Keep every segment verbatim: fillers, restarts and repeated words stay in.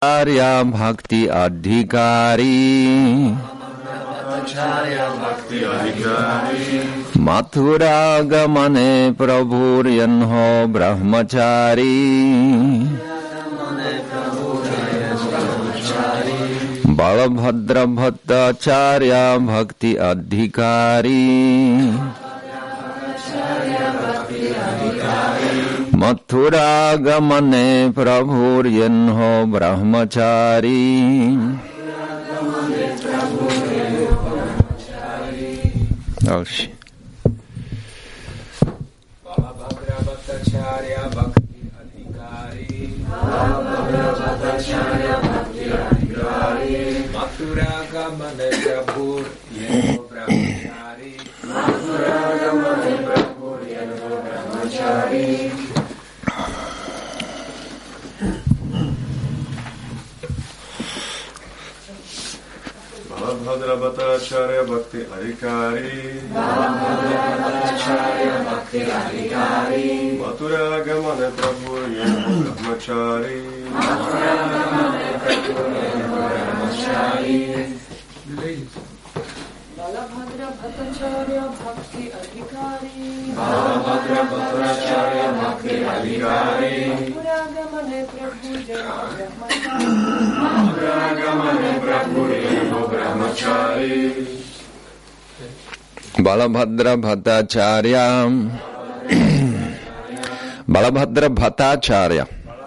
Arya Bhakti Adhikari Mathura Gamane Prabhuryanho Brahmachari Balabhadra Bhattacharya Bhakti Adhikari Mathura Gamane Prabhuryanho Brahmachari. Další. Balabhadra Bhattacharya Bhakti Adhikari Mathura Gamane Prabhuryanho Brahmachari Mathura Gamane Prabhuryanho Brahmachari. Balabhadra Bhattacharya Bhakti Adhikari Mathura Gamane Prabhuryanho Brahmachari Balabhadra Bhattacharya Bhakti Adhikari Balabhadra Bhattacharya Bhakti Adhikari Mathura Gamane Prabhuryanho Brahmachari Mathura Gamane Prabhuryanho Brahmachari. Balabhadra Bhattacharya Balabhadra Bhattacharya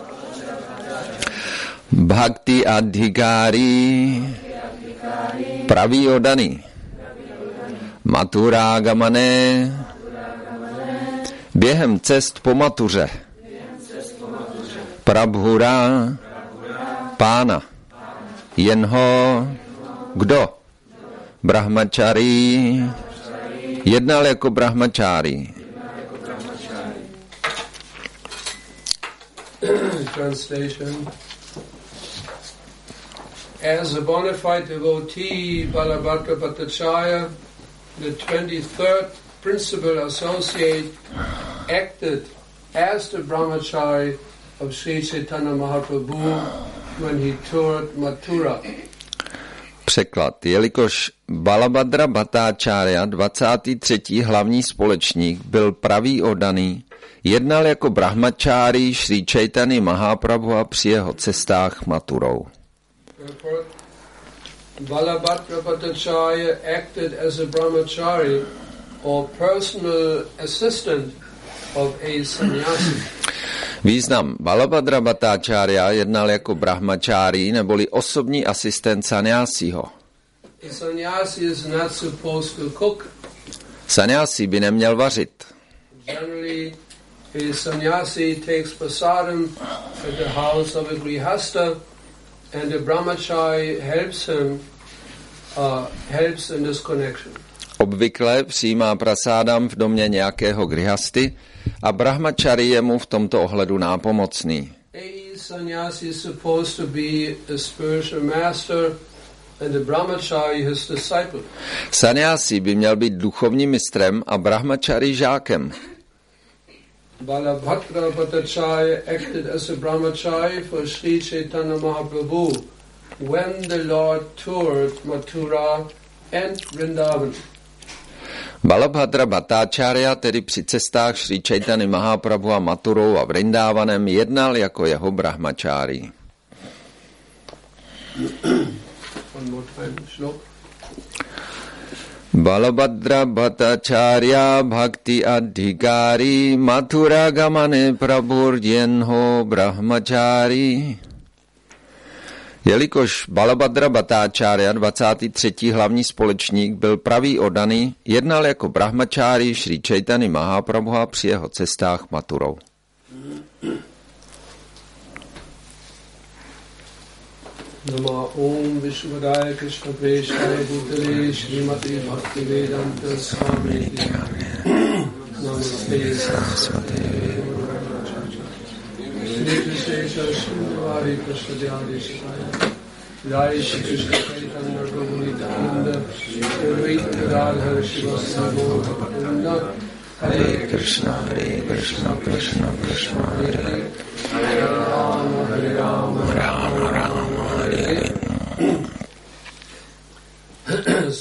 Bhakti Adhikari Praví odaný Mathura Gamane během cest po Matuře Prabhura pána jenho kdo Brahmachari jednal jako brahmachari. Translation. As a bona fide devotee, Balabhadra Bhattacharya, the twenty-third principal associate, acted as the brahmachari of Sri Chaitanya Mahaprabhu when he toured Mathura. Překlad. Jelikož Balabhadra Bhattacharya, dvacátý třetí hlavní společník, byl pravý oddaný, jednal jako brahmachari Sri Chaitanya Mahaprabhu při jeho cestách Mathurou. Balabhadra Bhattacharya acted as a brahmachari or personal assistant of a sannyasi. Význam. Balabhadra Bhattacharya jednal jako brahmachari neboli osobní asistent sannyasiho. A sannyasi is not supposed to cook. Sannyasi by neměl vařit. Generally, a sannyasi takes prasadam at the house of a grihasta, and the brahmachari helps him, uh, helps in this connection. Obvykle přijímá prasádam v domě nějakého grihasty a brahmachari je mu v tomto ohledu nápomocný. A sannyasi is supposed to be a spiritual master, and the brahmachari his disciple. Sannyasi by měl být duchovním mistrem a brahmachari žákem. Balabhadra Bhattacharya acted as a brahmachari for Sri Chaitanya Mahaprabhu when the Lord toured Mathura and Vrindavan. Balabhadra Bhattacharya tedy při cestách Sri Chaitanya Mahaprabhu a Mathurou a Vrindávanem jednal jako jeho brahmachari. One more time, Shlok. Balabhadra Bhattacharya Bhakti Adhikari Mathura Gamane Prabhuryanho Brahmachari. Jelikož Balabhadra Bhattacharya, dvacátý třetí hlavní společník, byl pravý oddaný, jednal jako brahmachari Sri Chaitanya Mahaprabhu při jeho cestách Mathurou. Nama Om Vishwadaya Krishna Preshaya Bhutale Srimati Bhaktivedanta Swami Namaste Saraswati Shri Krishna Sundari Krishna Dhyani Shaya Jai Shri Krishna Chaitanya Prabhu Nityananda Shri Radha Shiva Sarvabhauma Hare Krishna, Hare Krishna, Krishna Krishna, Hare Hare, Hare Rama, Hare Rama, Rama Rama.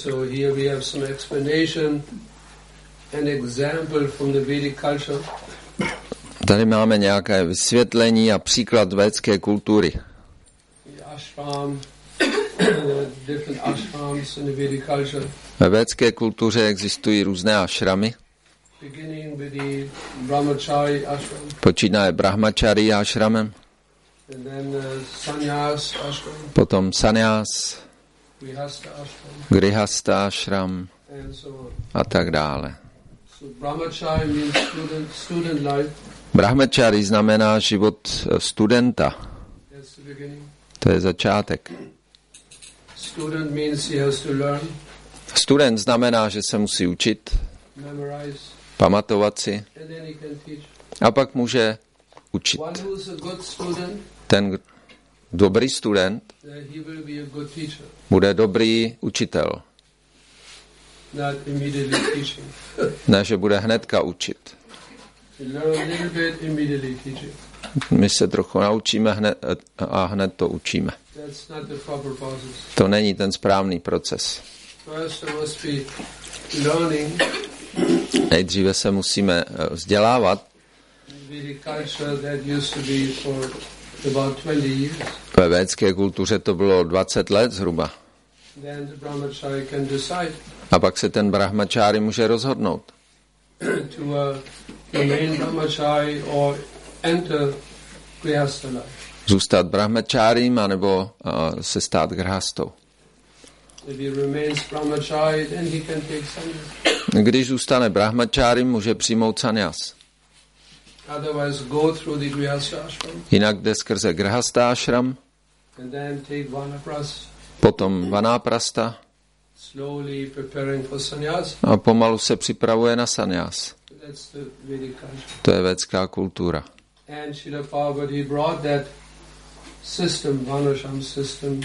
So here we have some explanation, an example from the Vedic culture. Tady máme nějaké vysvětlení a příklad védské kultury. The ashram, different ashrams in the Vedic culture. Ve védské kultuře existují různé ašramy. Beginning with the brahmachari ashram. Počínaje brahmachari ashramem, And then uh, sannyas ashram, potom sannyas, grihastha ashram, grihastha ashram and so on. a tak dále. So brahmachari means student, student life. Brahmachari znamená život studenta. That's the beginning. To je začátek. Student means he has to learn, Student znamená, že se musí učit, memorize, pamatovat si and then he can teach. a pak může učit. One who is a good student, Ten dobrý student uh, he will be a good teacher, bude dobrý učitel. not immediately teaching. Ne, že bude hnedka učit. You learn a little bit, immediately teaching. My se trochu naučíme hned, a hned to učíme. That's not the proper process. To není ten správný proces. First there must be learning. Nejdříve se musíme vzdělávat. In Vedic culture that used to be for about twenty years. Ve védské kultuře to bylo dvacet let zhruba. Then the brahmachari can decide A pak se ten brahmachari může rozhodnout, to uh, remain brahmachari or enter grihastha life. zůstat brahmacharím anebo uh, se stát grhastou. If he remains brahmachari, then he can take sannyas. Když zůstane brahmacharím, může přijmout sannyas. Otherwise, go through the grihastha ashram Jinak jde skrze grhastha ashram, and then take vanaprastha, potom vanaprastha slowly preparing for sannyas. a pomalu se připravuje na sannyas. That's the Vedic culture. To je védská kultura. And Srila Prabhupada, he brought that system, Varnashram system,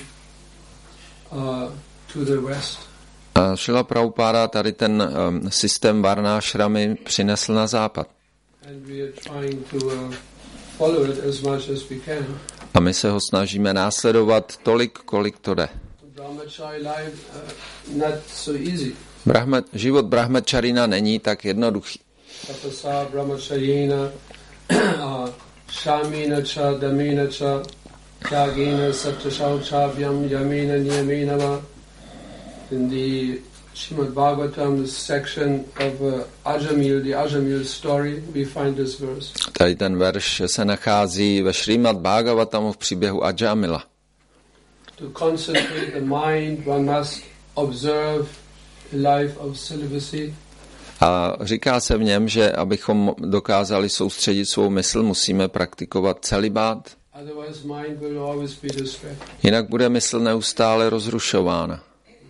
uh, to the West. A Šrila Prabhupáda tady ten um, systém varnášramy přinesl na západ. And we are trying to uh, follow it as much as we can. A my se ho snažíme následovat tolik, kolik to jde. Brahmachari life, uh, not so easy. Brahma, život brahmacharina není tak jednoduchý. Tapasa brahmacharina, uh, shamina cha, damina cha, tyagina satyashauchavyam yamina niyamina va. In the Srimad Bhagavatam section of uh, Ajamil, the Ajamil story, we find this verse. Tady ten verš se nachází ve Šrímad Bhagavatamu v příběhu Ajamila. To concentrate the mind, one must observe a life of celibacy. A říká se v něm, že abychom dokázali soustředit svou mysl, musíme praktikovat celibát. Otherwise, mind will always be distracted. Jinak bude mysl neustále rozrušována.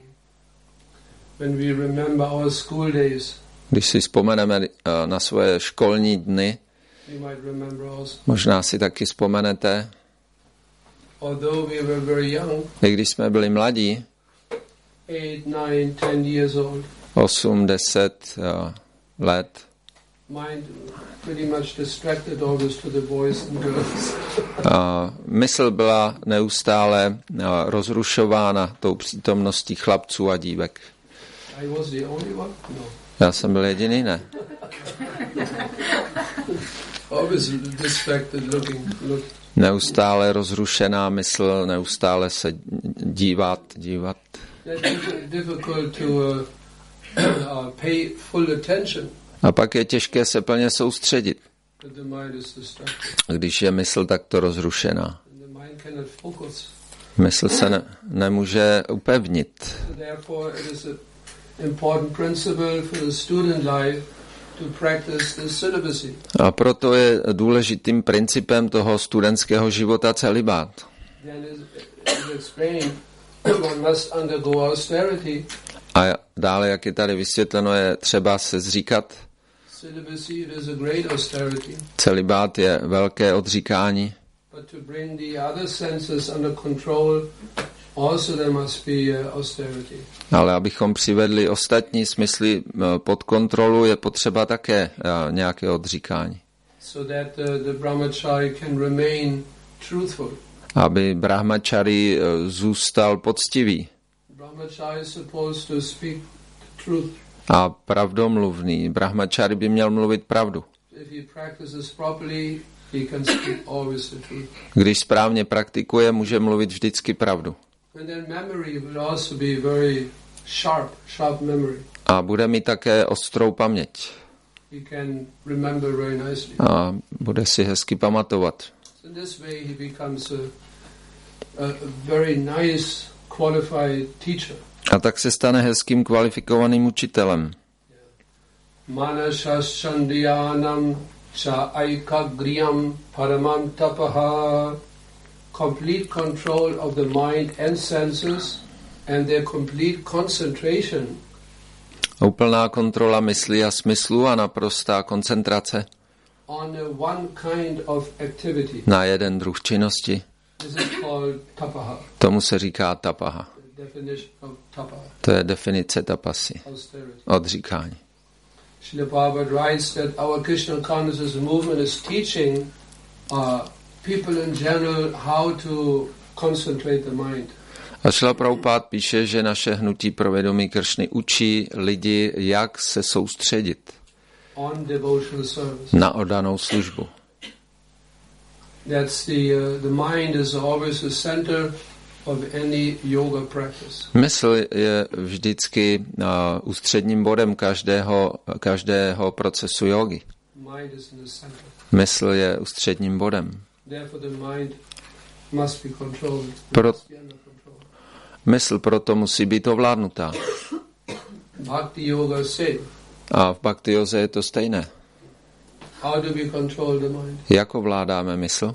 When we remember our school days, Když si vzpomeneme na svoje školní dny, we might remember also. možná si taky vzpomenete, Although we were very young, i když jsme byli mladí, eight, nine, ten years old, osm, deset uh, let, mind pretty much distracted always to the boys and girls. uh, mysl byla neustále uh, rozrušována tou přítomností chlapců a dívek. I was the only one? No. Já jsem byl jediný, ne? Always distracted, looking, look. Neustále rozrušená mysl, neustále se dívat, dívat. That's difficult to uh, uh, pay full attention. A pak je těžké se plně soustředit, But the mind is distracted. když je mysl takto rozrušená. And the mind cannot focus. Mysl se ne, nemůže upevnit. So therefore, it is an important principle for the student life to practice the celibacy. A proto je důležitým principem toho studentského života celibát. Then is, is explained, one must undergo austerity. A dále, jak je tady vysvětleno, je třeba se zříkat. Celibacy it is a great austerity. Celibát je velké odříkání. But to bring the other senses under control, also there must be uh, austerity. Ale abychom přivedli ostatní smysly pod kontrolu, je potřeba také nějaké odříkání. So that uh, the brahmachari can remain truthful. Aby brahmachari zůstal poctivý. Brahmachari is supposed to speak the truth. A pravdomluvný brahmačári by měl mluvit pravdu. If he practices properly, he can speak always the truth. Když správně praktikuje, může mluvit vždycky pravdu. And then memory will also be very sharp, sharp memory. A bude mít také ostrou paměť. He can remember very nicely. A bude si hezky pamatovat. In this way he becomes a, a very nice, qualified teacher. A tak se stane hezkým kvalifikovaným učitelem. Manasaschandyanam cha aikagryam paramam tapaha. Complete control of the mind and senses and their complete concentration. Úplná kontrola mysli a smyslu a naprostá koncentrace On one kind of activity. na jeden druh činnosti. This is called tapaha. Tomu se říká tapaha. The definition of tapaha. To je definice tapasy. Austerity. Odříkání. Srila Prabhupada writes that our Krishna consciousness movement is teaching uh, people in general how to concentrate the mind. A Šrila Prabhupád píše, že naše hnutí pro vědomí Kršny učí lidi, jak se soustředit On devotional service. na oddanou službu. That's the uh, the mind is always the center of any yoga practice. Mysl je vždycky uh, ústředním bodem každého, každého procesu jogy. Mind is in the center. Mysl je ústředním bodem. Therefore, the mind must be controlled. Pro- Must be under control. Mysl proto musí být ovládnutá. Bhakti yoga say, A v bhakti józe je to stejné. how do we control the mind? Jak ovládáme mysl?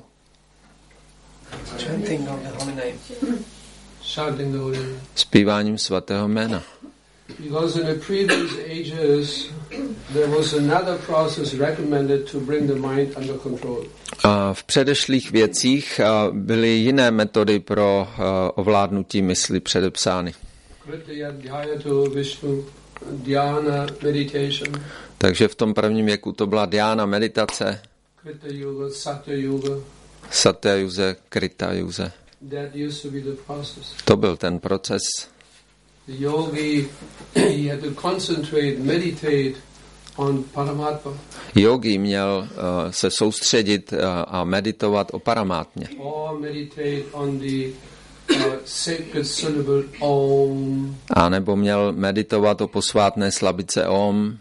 Chanting of the holy name. Chanting the holy name. Zpíváním svatého jména. Because in the previous ages, there was another process recommended to bring the mind under control. A v předešlých věcích a, byly jiné metody pro a, ovládnutí mysli předepsány. Kritya dhyayatu Vishnu, dhyana meditation, Takže v tom prvním věku to byla dhyána, meditace, Krita yoga, Satya yoga. satya juze, krita juze. That used to be the process. To byl ten proces. The yogi, he had to concentrate, meditate on Paramatma, Yogi měl uh, se soustředit uh, a meditovat o paramátně. or meditate on the uh, sacred syllable Om, A nebo měl meditovat o posvátné slabice Om,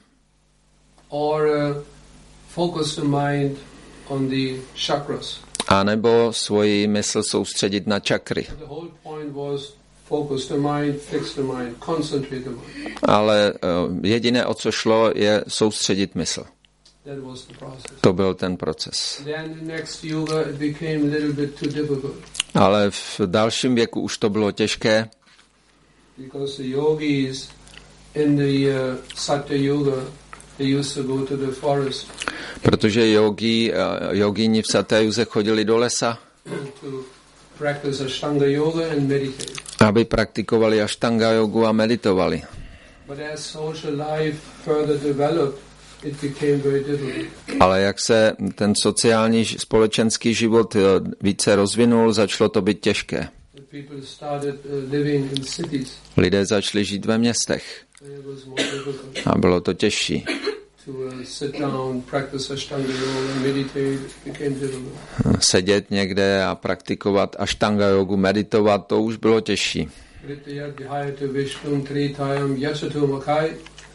or uh, focus the mind on the chakras. a nebo svoji mysl soustředit na čakry. The whole point was focus the mind, fix the mind, concentrate the mind. Ale uh, jediné, o co šlo, je soustředit mysl. That was the process. To byl ten proces. Then the next yoga, it became a little bit too difficult Ale v dalším věku už to bylo těžké, because the yogis in the uh, Satya yoga, they used to go to the forest protože yogi, uh, jogini v Satyayuze chodili do lesa, to practice Ashtanga yoga and meditate. aby praktikovali ashtanga jogu a meditovali. But as social life further developed, it became very difficult. Ale jak se ten sociální ž- společenský život uh, více rozvinul, začalo to být těžké. The people started uh, living in cities, Lidé začali žít ve městech and it was more difficult a bylo to těžší. to uh, sit down, practice Ashtanga yoga, and meditate. It became difficult. Sedět někde a praktikovat ashtanga jogu, meditovat, to už bylo těžší. Kritya dhyayatu Vishnu tritayam yachatu makai.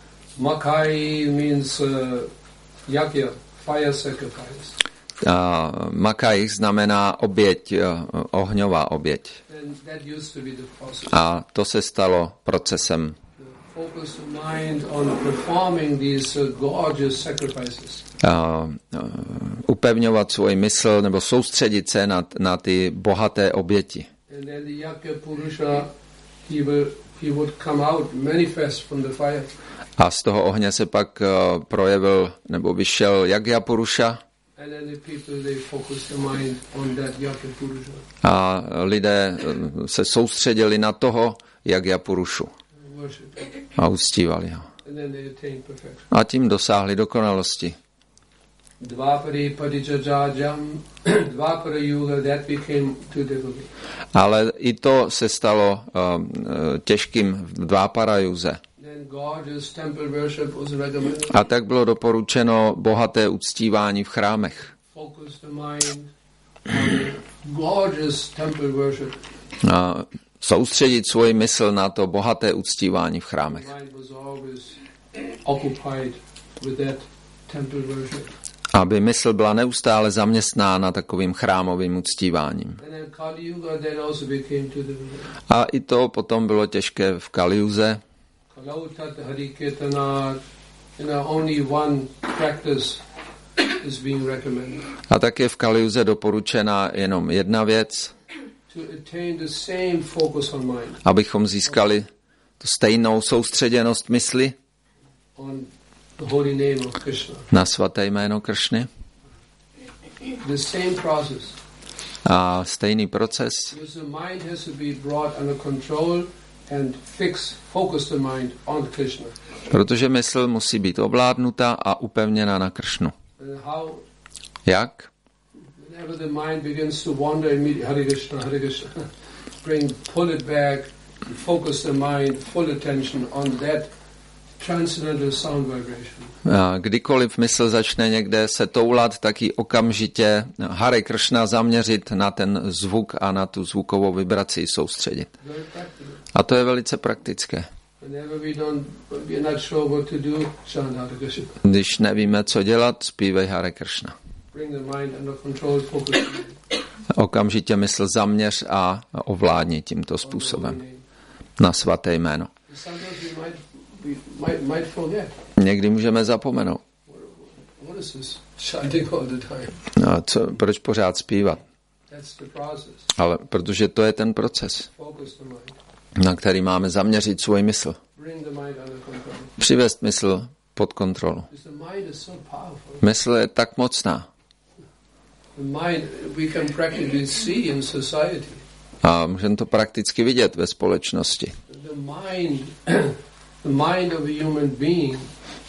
Makai means uh, yagya, fire sacrifice. A makaj znamená oběť, uh, ohňová oběť. And that used to be the process. A to se stalo procesem. Focus the mind on performing these uh, gorgeous sacrifices. A, uh, upevňovat svoji mysl nebo soustředit se na, na ty bohaté oběti. And then the Yagya Purusha, he will he would come out, manifest from the fire. A z toho ohně se pak uh, projevil nebo vyšel Jagya Purusha And then the people, they focus the mind on that Yagya Purusha. a lidé uh, se soustředili na toho Jagya Purushu And worship him. a uctívali ho. And then they attain perfection. A tím dosáhli dokonalosti. Dvapari Padijajajam, Dvapara Yuga, that became too difficult. Ale i to se stalo uh, těžkým v Dvápara juze. Then gorgeous temple worship was recommended. A tak bylo doporučeno bohaté uctívání v chrámech. Focus the mind on gorgeous temple worship. A soustředit svoji mysl na to bohaté uctívání v chrámech. The mind was always occupied with that temple worship. Aby mysl byla neustále zaměstnána takovým chrámovým uctíváním. And then Kali Yuga, that also became too difficult. A i to potom bylo těžké v Kalijuze. Kalautat Hariketanat, you know, only one practice is being recommended. A tak je v Kalijuze doporučena jenom jedna věc, To attain the same focus on mind, abychom získali tu stejnou soustředěnost mysli on the holy name of Krishna. na svaté jméno Kršny The same process. a stejný proces, Because the mind has to be brought under control and fix, focus the mind on Krishna. protože mysl musí být ovládnuta a upevněna na Kršnu. And how, Jak? whenever the mind begins to wander, immediately Hare Krishna, Hare Krishna, bring, pull it back, focus the mind, full attention on that transcendental sound vibration. A kdykoliv mysl začne někde se toulat, tak ji okamžitě Hare Kršna zaměřit na ten zvuk a na tu zvukovou vibraci soustředit. Very practical. A to je velice praktické. Whenever we don't, we're not sure what to do, chant Hare Krishna. Když nevíme, co dělat, zpívej Hare Kršna. Bring the mind under control, focus the mind Okamžitě mysl zaměř a ovládni tímto on the holy způsobem name. na svaté jméno. Sometimes we might, we might, might forget. Někdy můžeme zapomenout. What is this chanting all the time? No, co, proč pořád zpívat? That's the process. Ale protože to je ten proces, Focus the mind. na který máme zaměřit svůj mysl. Bring the mind under control. Přivést mysl pod kontrolu. Because the mind is so powerful. Mysl je tak mocná. The mind we can practically see in society. A můžeme to prakticky vidět ve společnosti. The mind, the mind of a human being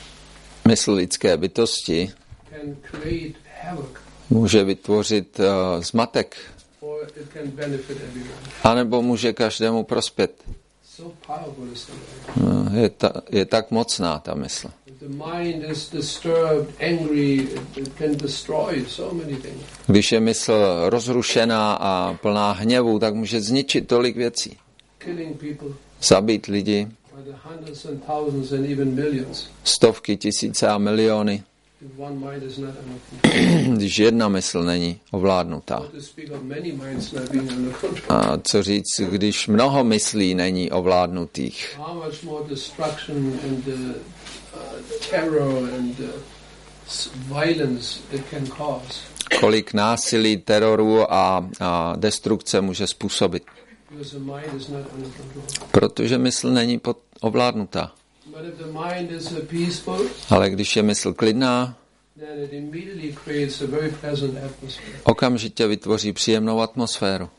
Mysl lidské bytosti can create havoc, může vytvořit uh, zmatek, or it can benefit everyone. anebo může každému prospět. So powerful is the mind. Uh, je, ta, je tak mocná ta mysl. If the mind is disturbed, angry, it, it can destroy so many things. Když je mysl rozrušená a plná hněvu, tak může zničit tolik věcí. Killing people Zabít lidi, by the hundreds and thousands and even millions. stovky, tisíce a miliony, If one mind is not under control. když jedna mysl není ovládnutá. To speak of many minds not being under control. A co říct, když mnoho myslí není ovládnutých? How much more destruction and uh, uh, terror and uh, s- violence it can cause. Kolik násilí, teroru a, a destrukce může způsobit? Because the mind is not under control. Protože mysl není pod, ovládnutá. But if the mind is uh, peaceful, Ale když je mysl klidná, then it immediately creates a very pleasant atmosphere. okamžitě vytvoří příjemnou atmosféru.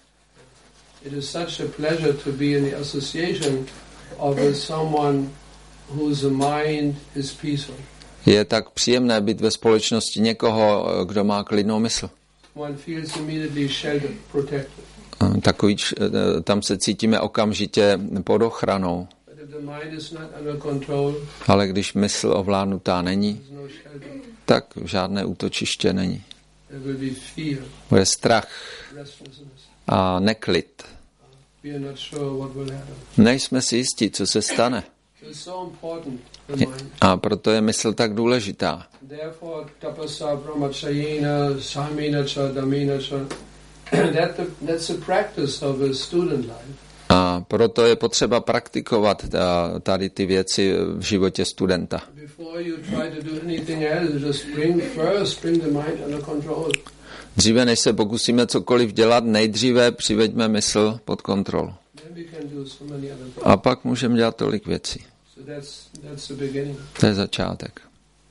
It is such a pleasure to be in the association of uh, someone whose mind is peaceful. Je tak příjemné být ve společnosti někoho, kdo má klidnou mysl. One feels immediately sheltered, protected. Takový, č- tam se cítíme okamžitě pod ochranou. But if the mind is not under control, Ale když mysl ovládnutá není, there's no shelter. tak žádné útočiště není. There will be fear, Bude strach restlessness. a neklid. We are not sure what will happen. Nejsme si jistí, co se stane. It's so important, the mind. A proto je mysl tak důležitá. Therefore, tapasa brahmacharina samina cha damina cha that the, that's the practice of a student life. A proto je potřeba praktikovat ta- tady ty věci v životě studenta. Before you try to do anything else, just bring first bring the mind under control. Dříve, než se pokusíme cokoliv dělat, nejdříve přiveďme mysl pod kontrolu. Then we can do so many other things. A pak můžeme dělat tolik věcí. So that's that's the beginning. To je začátek.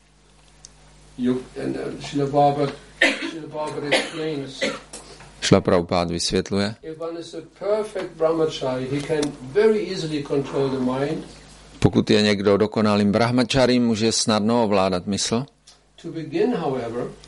You and uh, Srila Prabhupada, Srila Prabhupada explains, Šla Prabhupád vysvětluje, if one is a perfect brahmachari, he can very easily control the mind. pokud je někdo dokonalým brahmačarím, může snadno ovládat mysl. To begin, however,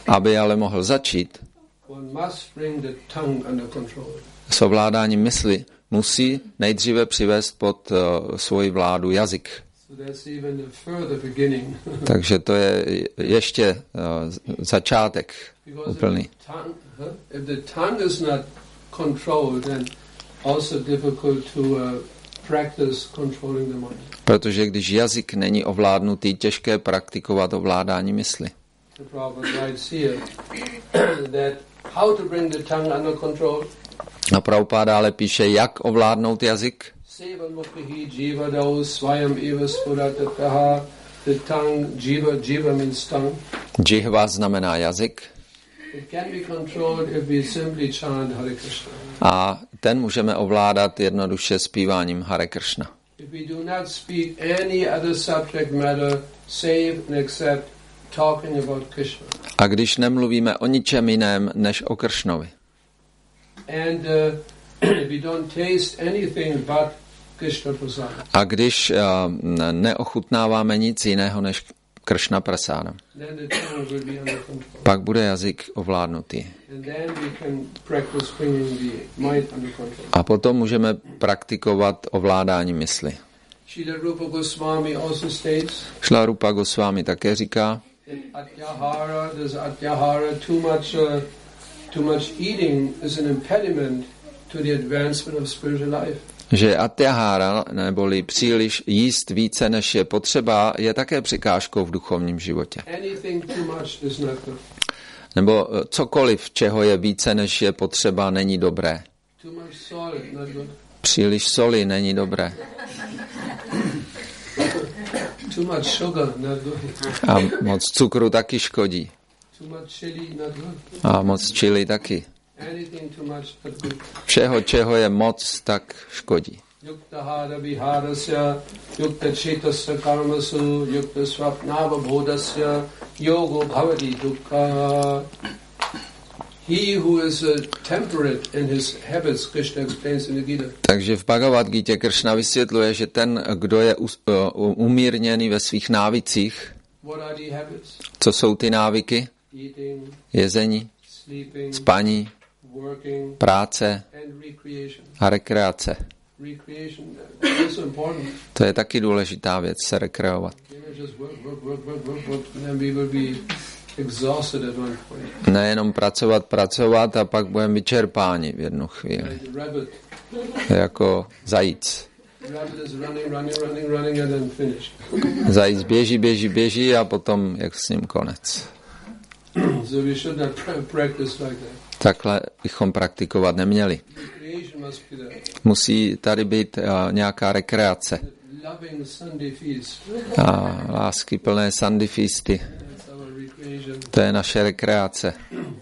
Aby ale mohl začít one must bring the tongue under control. s ovládáním mysli, musí nejdříve přivést pod uh, svoji vládu jazyk. So that's even a further beginning. Takže to je ještě uh, začátek Because úplný. if the, tongue, huh? if the tongue is not controlled, then also difficult to uh, practice controlling the mind. Protože když jazyk není ovládnutý, těžké praktikovat ovládání mysli. The Prabhupada writes here that how to bring the tongue under control. A Prabhupáda ale píše, jak ovládnout jazyk. Sevamukhi jivadau swayam eva spuratataha. The tongue, jiva, jiva means tongue. Džihva znamená jazyk. It can be controlled if we simply chant Hare Krishna. A ten můžeme ovládat jednoduše zpíváním Hare Krishna. If we do not speak any other subject matter save and except talking about Krishna. A když nemluvíme o ničem jiném než o Kršnovi. And uh, if we don't taste anything but Krishna prasad. A když uh, neochutnáváme nic jiného než Kršna prasáda, Then the tongue will be under control. pak bude jazyk ovládnutý. And then we can practice bringing the mind under control. A potom můžeme praktikovat ovládání mysli. Srila Rupa Goswami also states Šla Rupa Goswami také říká, that atyahara, there's atyahara, too much, uh, too much eating is an impediment to the advancement of spiritual life. že atyahara, neboli příliš jíst více, než je potřeba, je také překážkou v duchovním životě. Anything too much is not good. Nebo cokoliv, čeho je více, než je potřeba, není dobré. Too much salt, not good. Příliš soli není dobré. Too much sugar, not good. A moc cukru taky škodí. Too much chili, not good. A moc chili taky. Anything too much, not good. Všeho, čeho je moc, tak škodí. Yuktahara viharasya, yukta chetasya karmasu, yukta swapnava bodhasya, yogo bhavati dukkha. He who is uh, temperate in his habits, Krishna explains in the Gita. Takže v Bhagavad Gita Kršna vysvětluje, že ten, kdo je umírněný ve svých návicích, What are the habits? co jsou ty návyky? Eating, Jezení, sleeping, spaní, working, práce and recreation. a rekreace. Recreation is also important. To je taky důležitá věc, se rekreovat. You know, just work, work, work, work, work, work, and then we will be exhausted at one point. Nejenom pracovat, pracovat a pak budeme vyčerpáni v jednu chvíli. Like the rabbit. Jako zajíc. The rabbit is running, running, running, running, and then finished. Zajíc běží, běží, běží a potom jak s ním konec. So we should not pra- practice like that. Takhle bychom praktikovat neměli. Recreation must be there. Musí tady být uh, nějaká rekreace. Loving Sunday feast. A lásky plné Sunday feasty. That's our recreation. To je naše rekreace.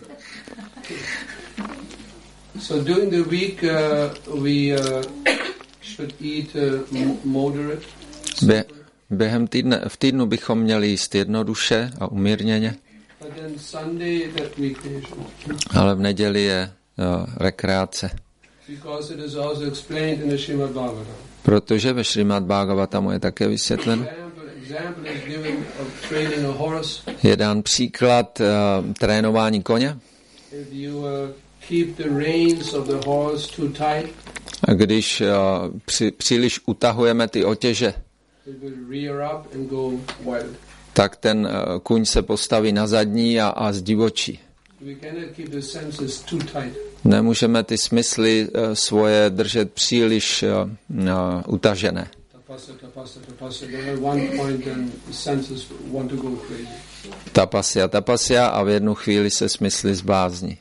So during the week uh, we uh, should eat uh, m- moderate. Bě- během týdne, v týdnu bychom měli jíst jednoduše a umírněně, But then Sunday that recreation. ale v neděli je uh, rekreace. Because it is also explained in the Srimad Bhagavatam. Protože ve Šrimad Bhagavatamu je také vysvětleno. Example, example is given of training a horse. Je dán příklad uh, trénování koně. If you uh, keep the reins of the horse too tight, A když uh, při, příliš utahujeme ty otěže, it will rear up and go wild. tak ten uh, kůň se postaví na zadní a, a zdivočí. We cannot keep the senses too tight. Nemůžeme ty smysly uh, svoje držet příliš uh, uh, utažené. Tapasya, tapasya, tapasya. Then at one point, then the senses want to go crazy. Tapasya, tapasya a v jednu chvíli se smysly zblázní.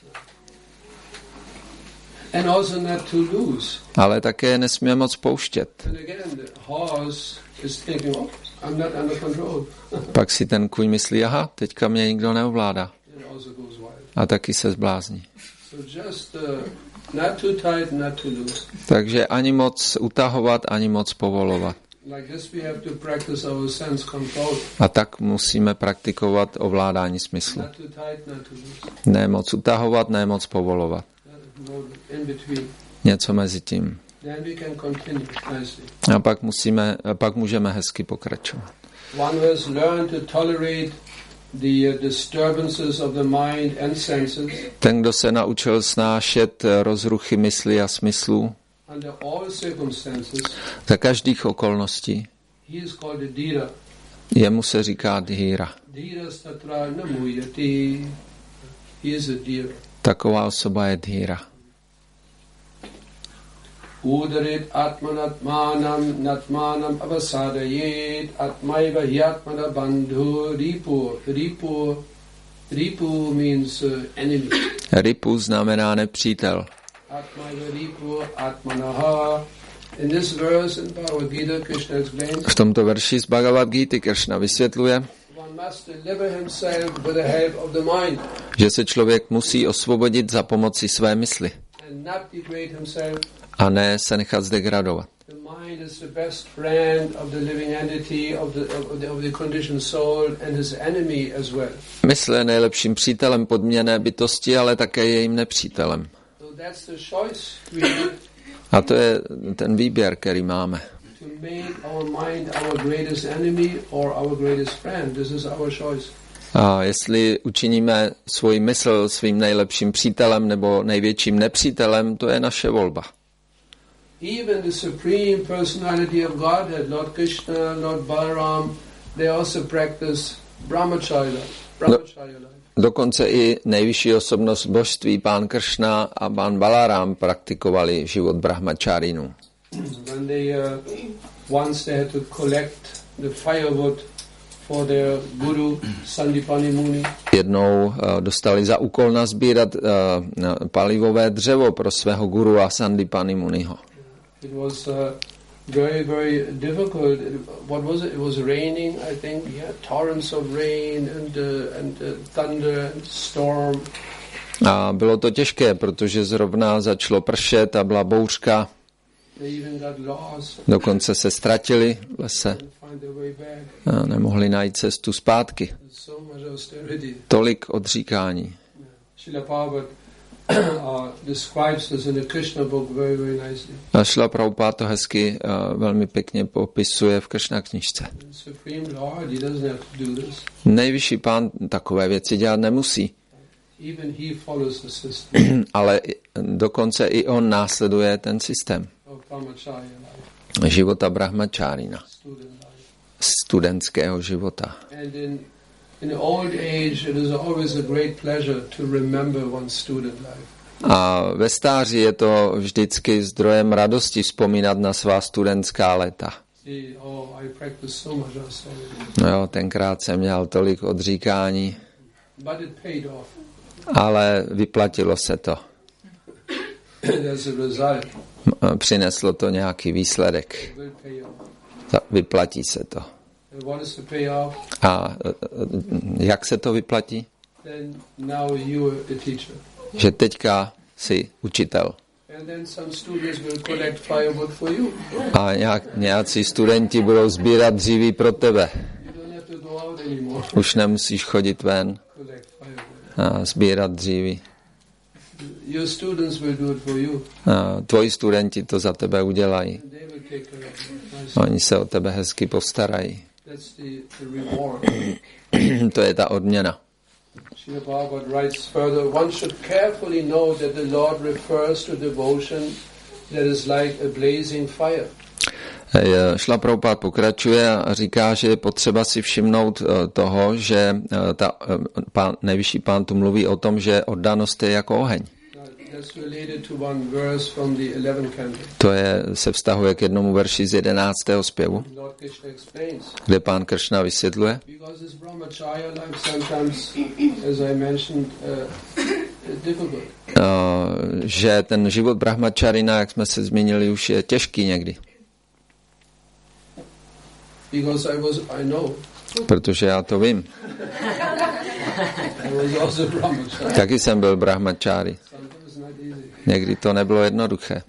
And also not to lose. Ale také nesmíme moc pouštět. And again, the horse is thinking, oh, I'm not under control. Pak si ten kůň myslí, aha, teďka mě nikdo neovládá. It also goes wild. A taky se zblázní. So just uh, not too tight, not too loose. Takže ani moc utahovat, ani moc povolovat. Like this, we have to practice our sense control. A tak musíme praktikovat ovládání smyslu. Not too tight, not too loose. Ne moc utahovat, ne moc povolovat. No, in between. Něco mezi tím. Then we can continue nicely. A pak, musíme, pak můžeme hezky pokračovat. One who has learned to tolerate the disturbances of the mind and senses Ten, kdo se naučil snášet rozruchy mysli a smyslů under all circumstances, za každých okolností, he is called a dhira. jemu se říká dhíra. Dhira statra namuyati. He is a dhira. Taková osoba je dhíra. Udarit atmanatmanam natmanam avasadayet atmaiva hyatmana bandhu ripu. Ripu, ripu means uh, enemy. Ripu znamená nepřítel. Atmaiva ripu atmanaha. In this verse in Bhagavad Gita, Krishna explains, V tomto verši z Bhagavad Gita Krishna vysvětluje, one must deliver himself with the help of the mind že se člověk musí osvobodit za pomoci své mysli and not degrade himself. a ne se nechat zdegradovat. The mind is the best friend of the living entity, of the, of the, of the conditioned soul, and his enemy as well. Mysl je nejlepším přítelem podměněné bytosti, ale také jejím nepřítelem. So that's the choice we make, A to je ten výběr, který máme. to make our mind our greatest enemy or our greatest friend. This is our choice. A jestli učiníme svůj mysl svým nejlepším přítelem nebo největším nepřítelem, to je naše volba. Even the Supreme Personality of Godhead, Lord Krishna, Lord Balaram, they also practice brahmacharya, brahmacharya life. Dokonce i nejvyšší osobnost božství, pán Kršna a pán Balaram, praktikovali život brahmačárinu. When they uh, once they had to collect the firewood for their guru Sandipani Muni. Jednou uh, dostali za úkol nazbírat uh, palivové dřevo pro svého guru a Sandipani Muniho. It was uh, very, very difficult. What was it? It was raining, I think. Yeah, torrents of rain and uh, and uh, thunder and storm. A bylo to těžké, protože zrovna začalo pršet a byla bouřka. They even got lost. Dokonce se ztratili v lese And find their way back. a nemohli najít cestu zpátky. So much austerity. Tolik odříkání. Srila Prabhupada uh, describes this in the Krishna book very, very nicely. A Šrila Prabhupáda to hezky uh, velmi pěkně popisuje v Kršna knížce. The Supreme Lord, he doesn't have to do this. Nejvyšší pán takové věci dělat nemusí, Even he follows the system ale dokonce i on následuje ten systém of brahmacharya life, života brahmačárina, student life. studentského života. And in in the old age, it is always a great pleasure to remember one's student life. A ve stáří je to vždycky zdrojem radosti vzpomínat na svá studentská léta. See, oh, I practiced so much austerity, No jo, tenkrát jsem měl tolik odříkání, but it paid off. ale vyplatilo se to. There's a result. M- Přineslo to nějaký výsledek. It will pay off. Ta- Vyplatí se to. And what is the payoff? A e, e, jak se to vyplatí? Then now you are a teacher. Že teďka jsi učitel. And then some students will collect firewood for you. A nějak, nějací studenti budou sbírat dříví pro tebe. You don't have to go out anymore. Už nemusíš chodit ven Collect firewood. a sbírat dříví. Your students will do it for you. A tvoji studenti to za tebe udělají. And they will take care of you. Nice. Oni se o tebe hezky postarají. That's the, the reward. To je ta odměna. Srila Prabhupada writes further, one should carefully note that the Lord refers to devotion that is like a blazing fire. Šla Prabhupáda pokračuje a říká, že je potřeba si všimnout toho, že ta, pán, nejvyšší pán tu mluví o tom, že oddanost je jako oheň. That's related to one verse from the eleventh canto. To je, se vztahuje k jednomu verši z jedenáctého zpěvu, Lord Krishna explains, kde pán Kršna vysvětluje, because this brahmacharya life sometimes, as I mentioned, uh, difficult. že ten život brahmačarina, jak jsme se zmínili, už je těžký někdy. Because I was, I know, Protože já to vím. I was also brahmacharya. Taky jsem byl brahmačári. Sometimes not easy. Někdy to nebylo jednoduché.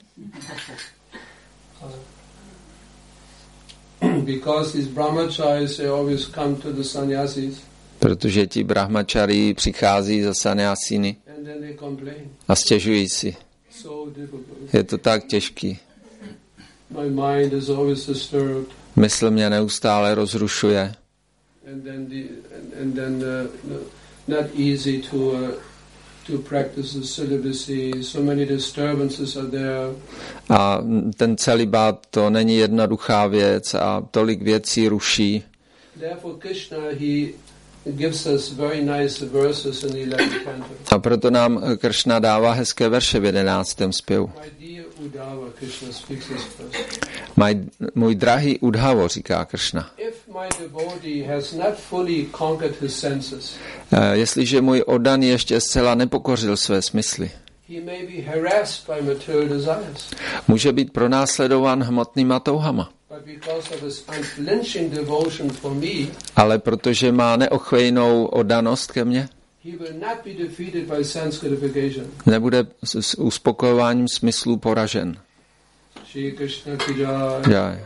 Because these brahmacharis, they always come to the sannyasis Protože ti brahmačarí přichází za sanyasíny and then they complain. a stěžují si. So difficult. Je to tak těžký. My mind is always disturbed. Mysl mě neustále rozrušuje and then the and, and then uh, not easy to uh, to practice the celibacy. So many disturbances are there. A ten celibát to není jednoduchá věc a tolik věcí ruší. Therefore Krishna he gives us very nice verses in the eleventh canto. A proto nám Kršna dává hezké verše v jedenáctém zpěvu. My dear Uddhava, Krishna speaks this first. Maj, můj drahý Udhavo, říká Kršna. If my devotee has not fully conquered his senses, Jestliže můj oddaný ještě zcela nepokořil své smysly, he may be harassed by material desires. může být pronásledován hmotnýma touhama. But because of his unflinching devotion for me, Ale protože má neochvejnou oddanost ke mně, he will not be defeated by sense gratification. nebude s, s uspokojováním smyslů poražen. Shri Krishna ki jai. Jaj.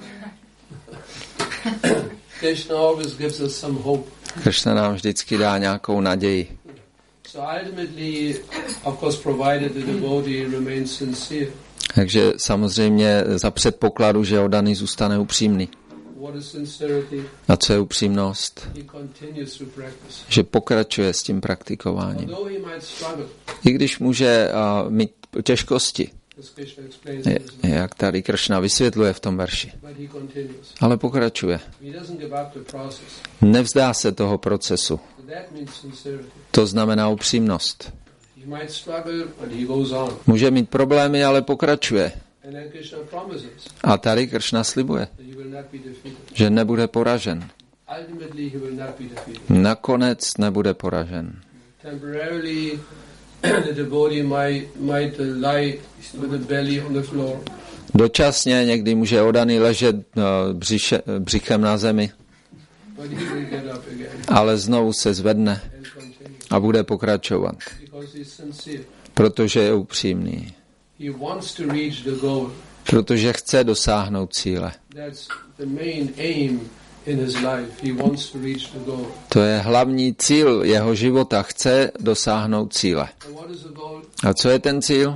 Krishna always gives us some hope. Kršna nám vždycky dá nějakou naději. So ultimately, of course, provided the devotee remains sincere. Takže samozřejmě za předpokladu, že oddaný zůstane upřímný. What is sincerity? A co je upřímnost? He continues to practice. Že pokračuje s tím praktikováním. Although he might struggle, I když může uh, mít těžkosti, as Krishna explains in je- his verse, jak tady Kršna vysvětluje v tom verši. but he continues. Ale pokračuje. He doesn't give up the process. Nevzdá se toho procesu. So that means sincerity. To znamená upřímnost. He might struggle, but he goes on. Může mít problémy, ale pokračuje. And then Krishna promises A tady Kršna slibuje, that he will not be defeated. že nebude poražen. Ultimately, he will not be defeated. Nakonec nebude poražen. Temporarily, the devotee might, might uh, lie with the belly on the floor, Dočasně někdy může oddaný ležet uh, břiše, břichem na zemi, but he will get up again ale znovu se zvedne and continue a bude pokračovat, because he's sincere. protože je upřímný. He wants to reach the goal. Protože chce dosáhnout cíle. That's the main aim in his life. He wants to reach the goal. To je hlavní cíl jeho života. Chce dosáhnout cíle. And what is the goal? A co je ten cíl?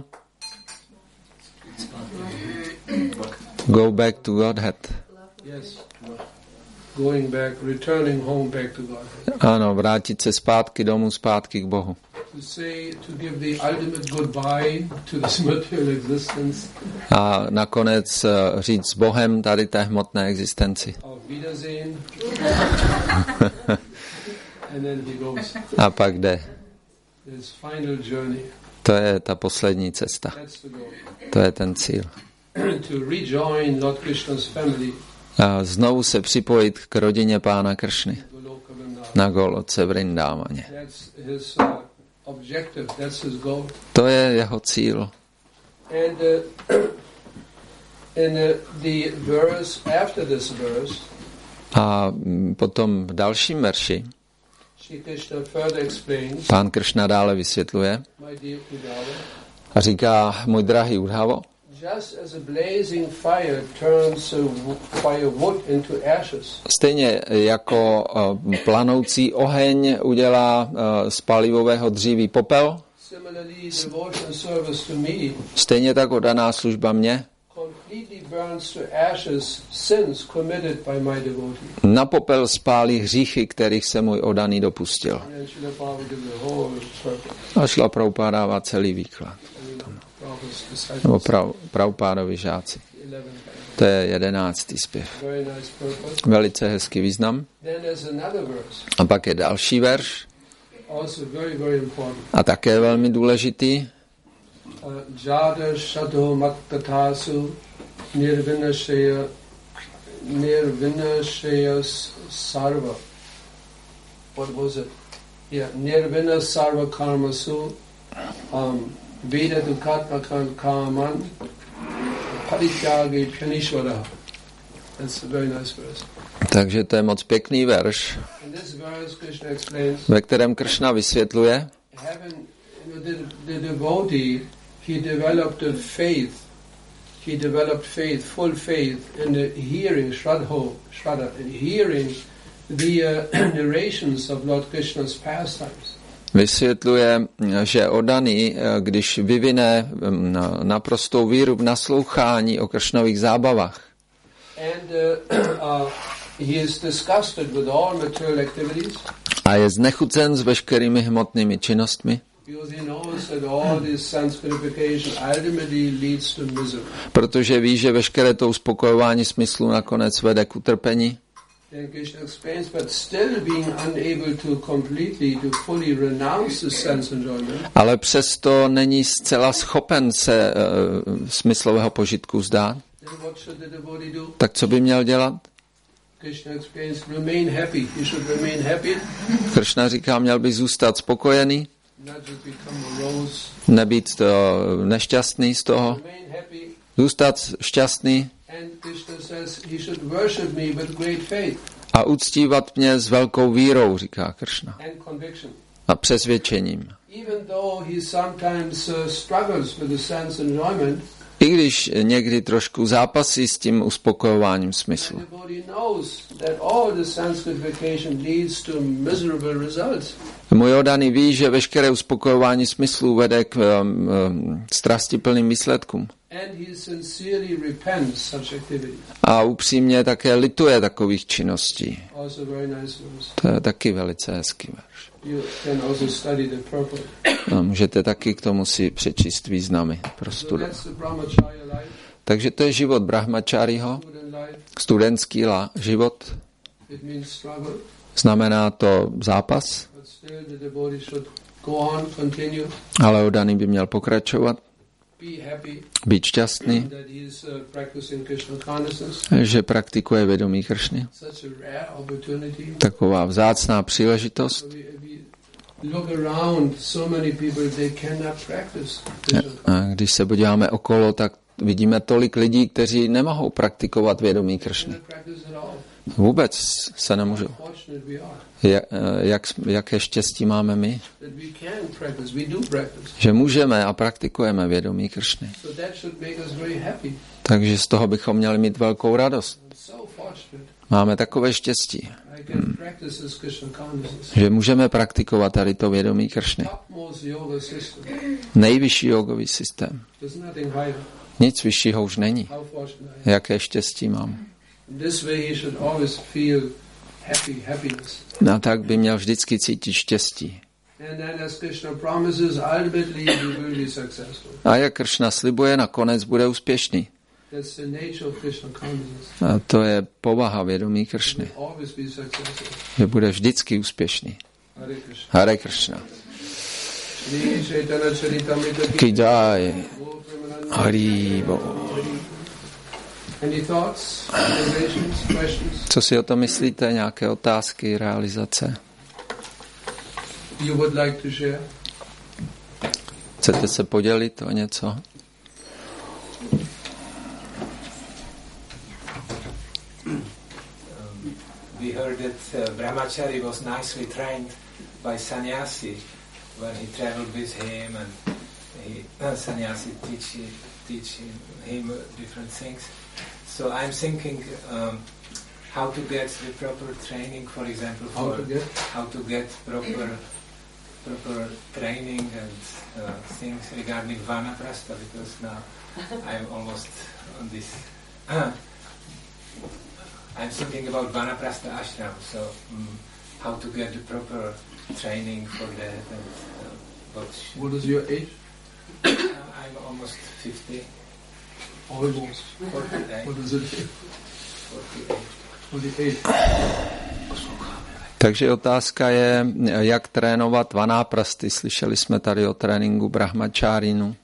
Go back to Godhead. Yes. Going back, returning home back to God. Ano, vrátit se zpátky domů, zpátky k Bohu. To say, to give the ultimate goodbye to this material existence. A nakonec uh, říct s Bohem tady té hmotné existenci. Auf Wiedersehen. And then he goes. A pak jde. His final journey. To je ta poslední cesta. That's the goal. To je ten cíl. To rejoin Lord Krishna's family. A znovu se připojit k rodině Pána Kršny Goloka Vrindavan. na Golotce v Rindávaně. That's his uh, objective. That's his goal. To je jeho cíl. And uh, in uh, the verse after this verse, A mm, potom v dalším verši Shri Krishna further explains, Pán Kršna dále vysvětluje my dear Uddhava, a říká, můj drahý Udhavo, just as a blazing fire turns a w- firewood into ashes, stejně jako uh, planoucí oheň udělá uh, z palivového dříví popel, similarly devotion service to me stejně tak oddaná služba mě completely burns to ashes sins committed by my devotee. na popel spálí hříchy, kterých se můj oddaný dopustil. And then Srila Prabhupada gives the whole circle. A šla Prabhupáda dává celý výklad. Prabhupada's Nebo disciples, prav, Prabhupádovi žáci. eleven. To je jedenáctý zpěv. Very nice purpose. Velice hezký význam. Then there's another verse, A pak je další verš, also very, very important. a také velmi důležitý. Uh, Jada Shadho Mattatasu Nirvinashaya Nirvinashaya Sarva. What was it? Yeah, Nirvina Sarva Karmasu um, Veda Dukatmakan Kaman Parityagi Pyanishvara. That's a very nice verse. Takže to je moc pěkný verš, In this verse, Krishna explains, ve kterém Kršna vysvětluje, having you know, the, the devotee, he developed a faith. He developed faith, full faith in the hearing, Shraddha, Shraddha, in hearing the uh, narrations of Lord Krishna's pastimes. vysvětluje, že oddaný, když vyvine naprostou víru v naslouchání o Kršnových zábavách And uh, uh, he is disgusted with all material activities. A je znechucen s veškerými hmotnými činnostmi, Because he knows that all this sense gratification ultimately leads to misery. protože ví, že veškeré to uspokojování smyslu nakonec vede k utrpení. Then Krishna explains, but still being unable to completely, to fully renounce the sense enjoyment, Ale přesto není zcela schopen se uh, smyslového požitku vzdát. then what should the devotee do? Tak co by měl dělat? Krishna explains, remain happy. You should remain happy, Kršna říká, měl by zůstat spokojený, not just become a rose. nebýt to nešťastný z toho, Remain happy. zůstat šťastný And Krishna says he should worship me with great faith a uctívat mě s velkou vírou, říká Kršna, and conviction. a přesvědčením. Even though he sometimes uh, struggles with the sense enjoyment, I když někdy trošku zápasí s tím uspokojováním the smyslu. devotee knows that all the sense gratification leads to miserable results. Můj oddaný ví, že veškeré uspokojování smyslu vede k um, um, strastiplným výsledkům. And he sincerely repents such activities. A upřímně také lituje takových činností. Also very nice verse. To je taky velice hezký verš. You can also study the purport. A můžete taky k tomu si přečíst významy pro So studu. that's the brahmacharya life, Takže to je život brahmačáriho, student life. studentský la, život. It means struggle, Znamená to zápas, but still the devotee should go on, continue, ale oddaný by měl pokračovat, be happy být šťastný, that he is uh, practicing Krishna consciousness. že praktikuje vědomí Kršny. Such a rare opportunity. Taková vzácná příležitost. We, we look around, so many people, they cannot practice Krishna A když se podíváme okolo, tak vidíme tolik lidí, kteří nemohou praktikovat vědomí Kršny. cannot practice at all. Vůbec se nemůžou. Fortunate we are Jak, jak, jaké štěstí máme my, that we can practice. We do practice. že můžeme a praktikujeme vědomí Kršny. So that should make us very happy. Takže z toho bychom měli mít velkou radost. I'm so fortunate. Máme takové štěstí, I can practice this Krishna consciousness. že můžeme praktikovat tady to vědomí Kršny. Topmost yoga system. Nejvyšší jogový systém. There's nothing higher. Nic vyššího už není. How fortunate I am. Jaké štěstí mám. In this way he should always feel happy, happiness. A tak by měl vždycky cítit štěstí. And then as Krishna promises, ultimately he will be successful. A jak Kršna slibuje, nakonec bude úspěšný. That's the nature of Krishna consciousness. A to je povaha vědomí Kršny, He will always be successful. že bude vždycky úspěšný. Hare Krishna. Hare Kršna. Shri Chaitanya Charitamrita ki Ki jai. Go Premananda. Hari Bo. Any thoughts, observations, questions? Co si o to myslíte? Nějaké otázky, realizace? You would like to share? Chcete se podělit o něco? We heard that uh, Brahmachari was nicely trained by sannyasi when he traveled with him, and he, uh, sannyasi teach, teach him, him different things. So I'm thinking um, how to get the proper training, for example, for How to get? how to get proper proper training and uh, things regarding Vanaprastha, because now I'm almost on this. I'm thinking about Vanaprastha ashram, so um, how to get the proper training for that, and uh, what. sh- What is your age? I'm almost fifty. Almost. forty-eight. What is it? forty-eight. forty-eight. Takže otázka je, jak trénovat vanáprasty. Slyšeli jsme tady o tréninku brahmačárinu.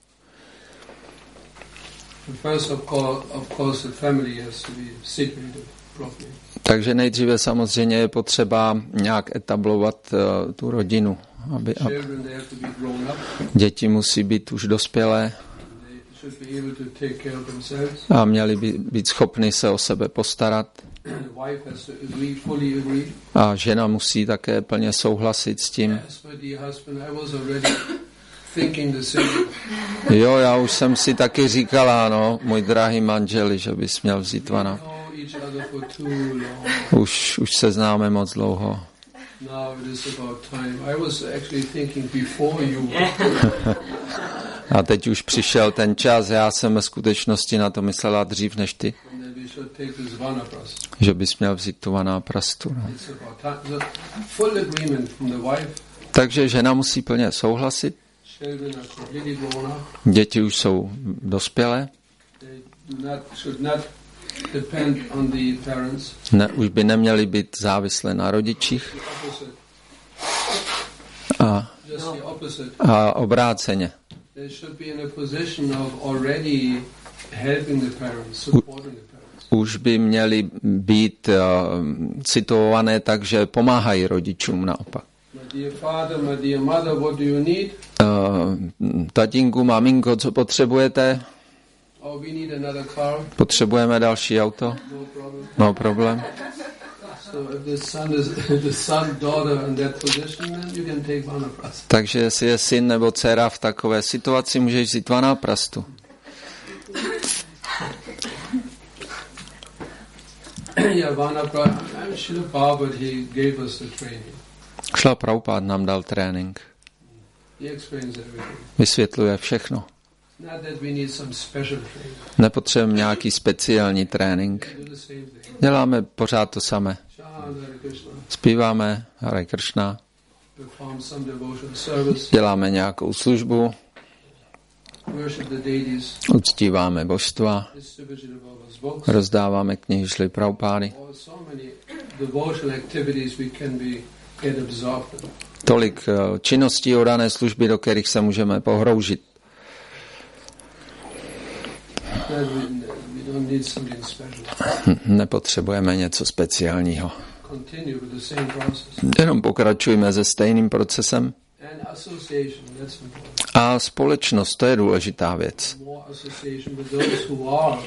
First of all, of course, the family has to be situated properly. Takže nejdříve samozřejmě je potřeba nějak etablovat uh, tu rodinu. Aby, a Children, they have to be grown up. děti musí být už dospělé They should be able to take care of themselves. a měli by být schopni se o sebe postarat. The wife has to agree, fully agree. A žena musí také plně souhlasit s tím. As for the husband, I was already thinking the same. Jo, já už jsem si taky říkala, no, můj drahý manželi, že bys měl vzít vana. Know each other for too long. Už, už se známe moc dlouho. Now it is about time. I was actually thinking before you. A teď už přišel ten čas, já jsem ve skutečnosti na to myslela dřív než ty. And then we should take this vanaprastha. že bys měl vzít tu vanáprastu. No. It's about time. The full agreement from the wife. Takže žena musí plně souhlasit. Children are completely grown up. Děti už jsou dospělé. They do not, should not depend on the parents. Ne, už by neměly být závislé na rodičích. The opposite. A, Just the opposite. a obráceně. They should be in a position of already helping the parents, supporting the parents. Už by měly být uh, situované tak, že pomáhají rodičům naopak. My dear father, my dear mother, what do you need? Uh, tatínku, maminko, co potřebujete? Oh, we need another car. Potřebujeme další auto? No problem. No problém. So if the son is the son, daughter in that position, then you can take vanaprastha. Takže jestli je syn nebo dcera v takové situaci, můžeš vzít vanáprastu. Yeah, vanaprastha. I'm Srila Prabhupada, he gave us the training. Šla Prabhupád nám dal trénink. He explains everything. Vysvětluje všechno. Not that we need some special training. Nepotřebujeme nějaký speciální trénink. We do the same thing. Děláme pořád to samé. Chant Hare Krishna, Zpíváme Hare Krishna, perform some devotional service, děláme nějakou službu, worship the deities, uctíváme božstva, distribute the Prabhupada's books. rozdáváme knihy Šrily Prabhupády. Or so many devotional activities we can be get absorbed in. Tolik eh, činností oddané služby, do kterých se můžeme pohroužit. That we, we don't need something special. Nepotřebujeme něco speciálního. Continue with the same process. Jenom pokračujeme se stejným procesem. And association, that's important. A společnost, to je důležitá věc. More association with those who are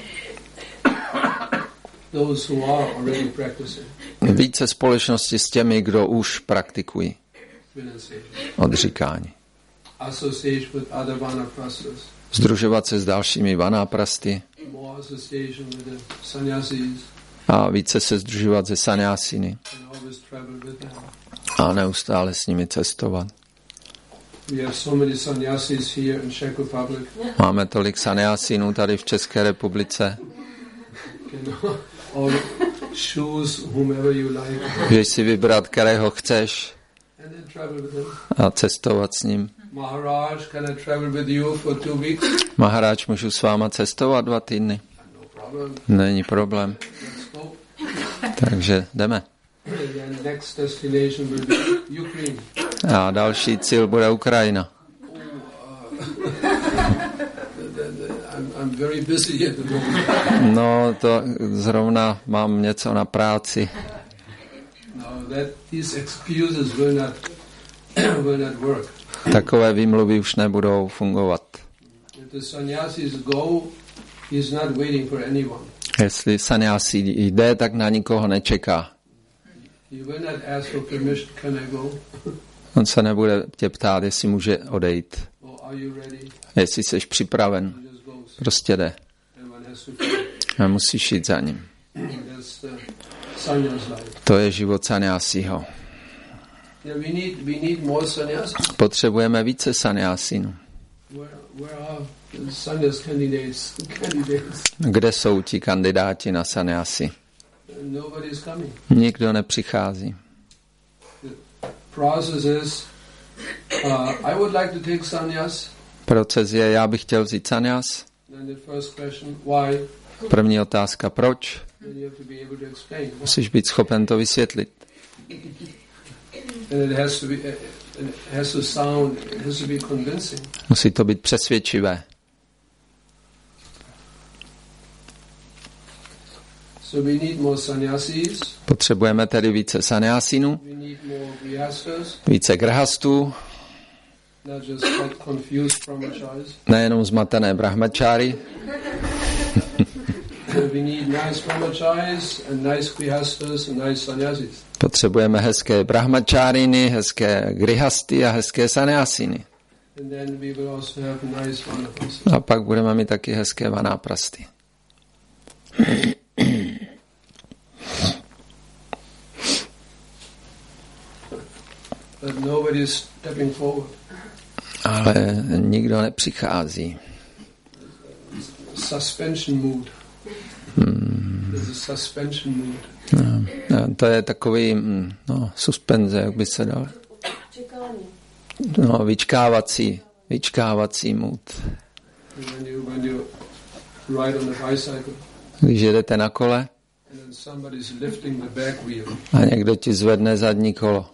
those who are already practicing Více společnosti s těmi, kdo už praktikují renunciation. odříkání. Association with other vanaprasthas. Združovat se s dalšími vanáprasty More association with the sannyasis a více se združovat se sanyasiny and always travel with them. a neustále s nimi cestovat. We have so many sannyasis here in Czech Republic. Máme tolik sanyasinů tady v České republice, You know, all choose whomever you like můžeš si vybrat, kterého chceš and then travel with them. a cestovat s ním. Maharaj, can I travel with you for two weeks? Maharáč, můžu s váma cestovat dva týdny? No problem. Není problém. Let's go. Takže jdeme. And then next destination will be Ukraine. A další cíl bude Ukrajina. I'm, I'm very busy here at the moment. No, to zrovna mám něco na práci. No, that these excuses will not will not work. Takové výmluvy už nebudou fungovat. If the sannyasis go, he's not waiting for anyone. Jestli sannyasi jde, tak na nikoho nečeká. He will not ask for permission, can I go? On se nebude tě ptát, jestli může odejít. Or are you ready? Jestli jsi připraven, He just goes. prostě jde. And one has to follow. A musíš jít za ním. That's the sannyas life. To je život sannyasiho. Yeah, we need we need more sannyasis. Potřebujeme více sanyasinů. Where where are the sannyas candidates? Candidates. Kde jsou ti kandidáti na sannyasi? Nobody is coming. Nikdo nepřichází. Process is, uh, I would like to take sannyas. Proces je, já bych chtěl vzít sannyas. Then the first question, why? První otázka, proč? Then you have to be able to explain. Musíš být schopen to vysvětlit. And it has to be, uh, it has to sound, it has to be convincing. Musí to být přesvědčivé. So we need more sannyasis. Potřebujeme tedy více sanyasinů, We need more grihastas, více grhastů, not just get confused brahmacharis. nejenom zmatené brahmačáry. We need nice brahmacharis and nice grihastas and nice sannyasis. Potřebujeme hezké brahmačáriny, hezké grihasty a hezké sanyasiny. And then we will also have nice vanaprasthas. A pak budeme mít taky hezké vanáprasty. But nobody is stepping forward. Ale nikdo nepřichází. Suspension mood. Hmm, There's a suspension mood. No, no, to je takový, no, suspenze, jak by se dal. No, vyčkávací, vyčkávací mood. When you, when you ride on a bicycle, když jedete na kole and then somebody's lifting the back wheel. A někdo ti zvedne zadní kolo.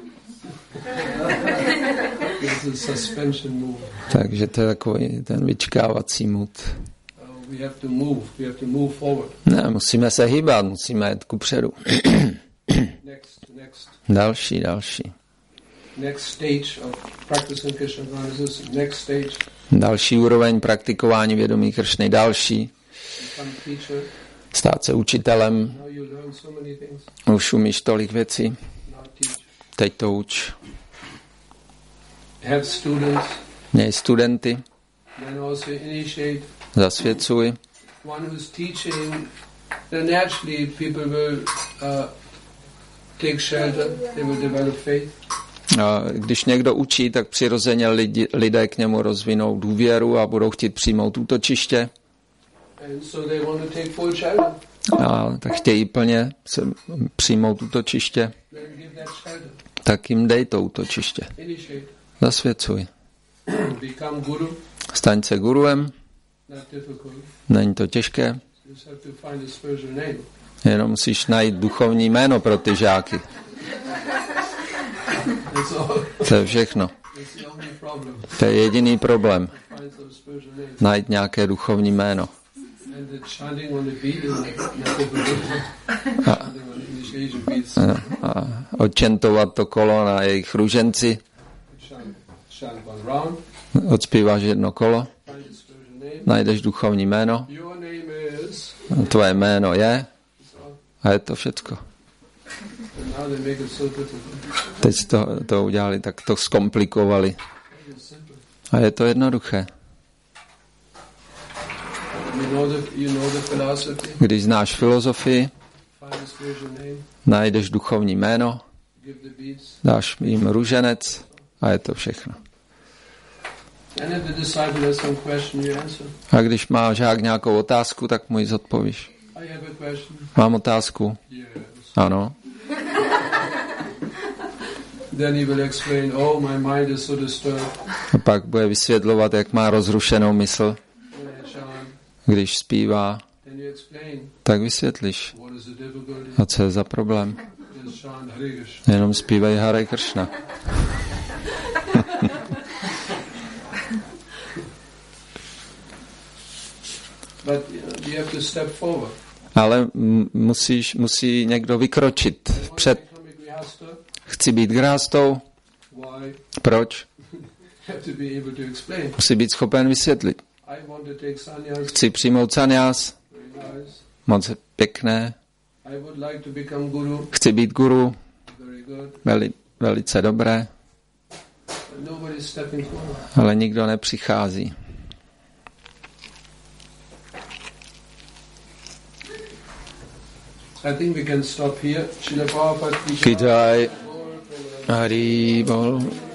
It's a suspension mood. Takže to je takový ten vyčkávací mood. Uh, we have to move. We have to move forward. Ne, musíme se hýbat, musíme jít kupředu. Next, next. Další, další. Next stage of practicing Krishna consciousness. Next stage. Další úroveň praktikování vědomí Kršny. Další. Become teacher. Stát se učitelem. Now you learn so many things. Už umíš tolik věcí. Now teach. Teď to uč. Have students. Měj studenty. Then also initiate. Zasvěcuj. One who's teaching, then naturally people will uh, take shelter. They will develop faith. A když někdo učí, tak přirozeně lidi, lidé k němu rozvinou důvěru a budou chtít přijmout útočiště. And so they want to take full shelter. A tak chtějí plně se přijmout útočiště. Then give that shelter. Tak jim dej to útočiště. Initiate. Zasvěcuj. Become guru. Staň se guruem. Not difficult. Není to těžké. You just have to find a spiritual name. Jenom musíš najít duchovní jméno pro ty žáky. That's all. To je všechno. That's the only problem. To je jediný problém. Find some spiritual name. Najít nějaké duchovní jméno. And the chanting on the beat is not difficult. Chanting on the initiation beats. A odčentovat to kolo na jejich růženci. Chant, chant one round. Odspíváš jedno kolo. Find a spiritual name. Najdeš duchovní jméno. Your name is. Tvoje jméno je. That's all. A je to všecko. And now they make it so difficult. Teď to, to udělali, tak to zkomplikovali. It's simple. A je to jednoduché. You know the you know the philosophy. Když znáš filozofii, Find a spiritual name. najdeš duchovní jméno, Give the beats. dáš jim růženec a je to všechno. And if the disciple has some question, you answer. A když má žák nějakou otázku, tak mu ji zodpovíš. I have a question. Mám otázku? Yes. Ano. Then he will explain, oh, my mind is so disturbed. A pak bude vysvětlovat, jak má rozrušenou mysl. When I chant, Když zpívá, then you explain, tak vysvětlíš. what is the difficulty? A co je za problém? Just chant Hare Krishna. Jenom zpívej Hare Krishna. But you, know, you have to step forward. Ale m- musíš, musí někdo vykročit vpřed. Become a grihasta. Chci být grástou. Why? Proč? Have to be able to explain. Musí být schopen vysvětlit. I want to take sannyas. Chci přijmout sannyas. Very nice. Moc pěkné. I would like to become guru. Chci být guru. Very good. Veli, velice dobré. But nobody's stepping forward. Ale nikdo nepřichází. I think we can stop here. Srila Prabhupada ki Ki jai. jai. Hari bol.